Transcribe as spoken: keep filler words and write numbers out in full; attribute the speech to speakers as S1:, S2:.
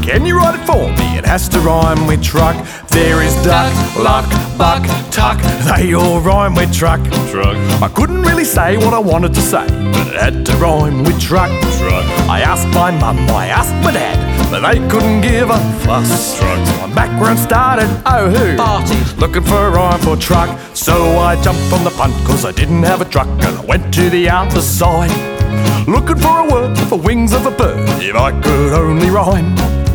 S1: can you write it for me? It has to rhyme with truck. There is duck, luck, buck, tuck. They all rhyme with truck.
S2: Truck.
S1: I couldn't really say what I wanted to say, but it had to rhyme with truck.
S2: Truck.
S1: I asked my mum, I asked my dad, but they couldn't give a fuss.
S2: Truck.
S1: So my background started, oh who?
S3: Party.
S1: Looking for a rhyme for truck. So I jumped on the punt cause I didn't have a truck, and I went to the other side, looking for a word for wings of a bird, if I could only rhyme.